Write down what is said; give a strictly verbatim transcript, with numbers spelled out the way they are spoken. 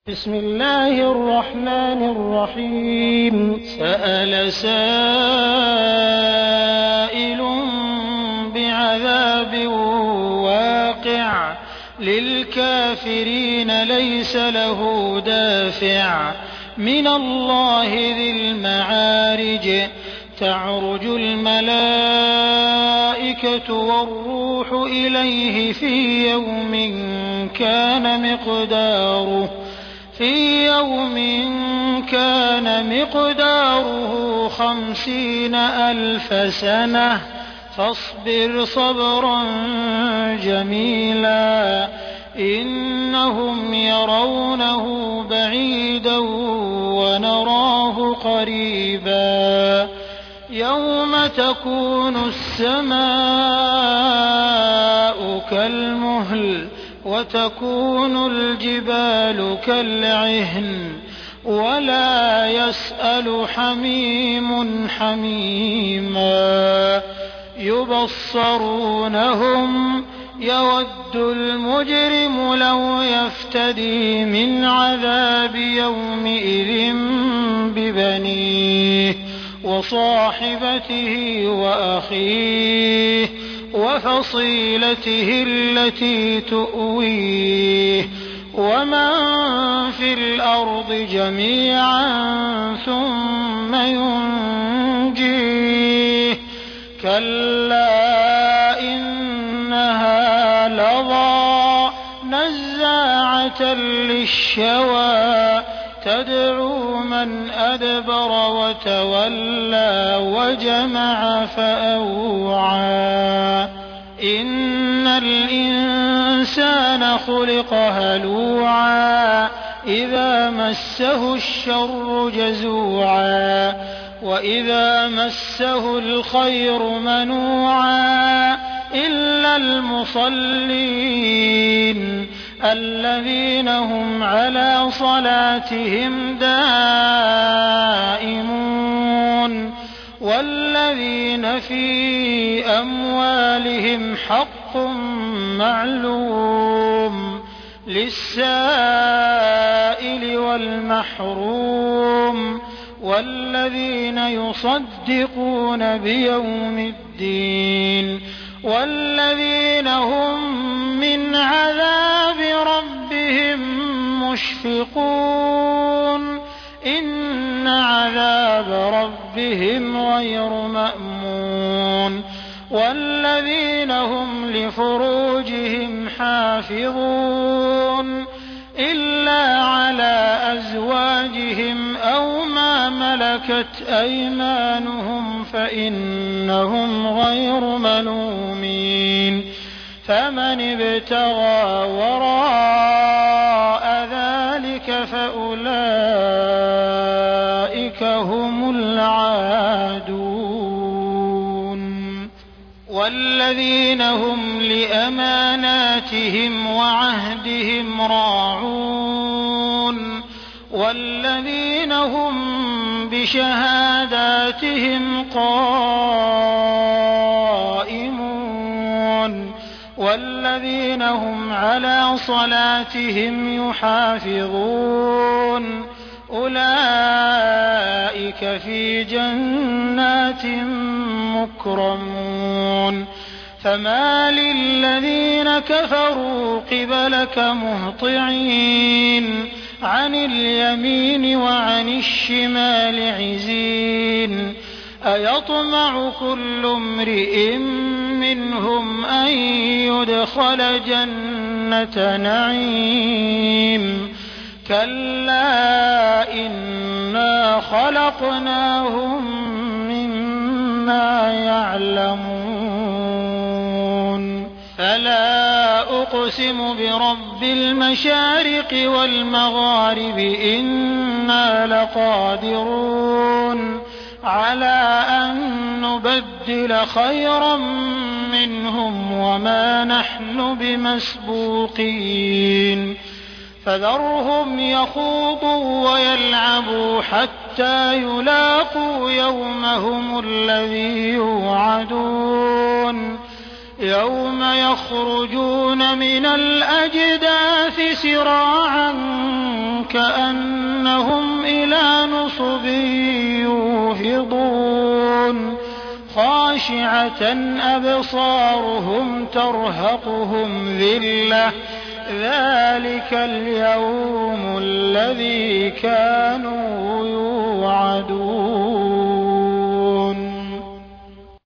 بسم الله الرحمن الرحيم سأل سائل بعذاب واقع للكافرين ليس له دافع من الله ذي المعارج تعرج الملائكة والروح إليه في يوم كان مقداره في يوم كان مقداره خمسين ألف سنة فاصبر صبرا جميلا إنهم يرونه بعيدا ونراه قريبا يوم تكون السماء كالمهل وتكون الجبال كالعهن ولا يسأل حميم حميما يبصرونهم يود المجرم لو يفتدي من عذاب يومئذ ببنيه وصاحبته وأخيه وفصيلته التي تؤويه ومن في الأرض جميعا ثم ينجيه كلا إنها لظى نزاعة للشوى تدعو من أدبر وتولى وجمع فأوعى إن الإنسان خلق هلوعا إذا مسه الشر جزوعا وإذا مسه الخير منوعا إلا المصلين الذين هم على صلاتهم دائمون والذين في أموالهم حق معلوم للسائل والمحروم والذين يصدقون بيوم الدين والذين هم من عذاب ربهم مشفقون إن عذاب ربهم غير مأمون والذين هم لفروجهم حافظون إلا على أزواجهم أو ما ملكت أيمانهم فإنهم غير ملومين فمن ابتغى وراء ذلك فأولئك هم العادون والذين هم لأماناتهم وعهدهم راعون والذين هم بشهاداتهم قائمون والذين هم على صلاتهم يحافظون أولئك في جنات مكرمون فما للذين كفروا قبلك مهطعين عن اليمين وعن الشمال عزين أيطمع كل امرئ منهم أن يدخل جنة نعيم كلا إنا خلقناهم مما يعلمون فلا أقسم برب المشارق والمغارب إنا لقادرون على أن نبدل خيرا منهم وما نحن بمسبوقين فذرهم يخوضوا ويلعبوا حتى يلاقوا يومهم الذي يوعدون يوم يخرجون من الأجداث سراعا كأنهم إلى نصب يوفضون خاشعة أبصارهم ترهقهم ذلة ذلك اليوم الذي كانوا يوعدون.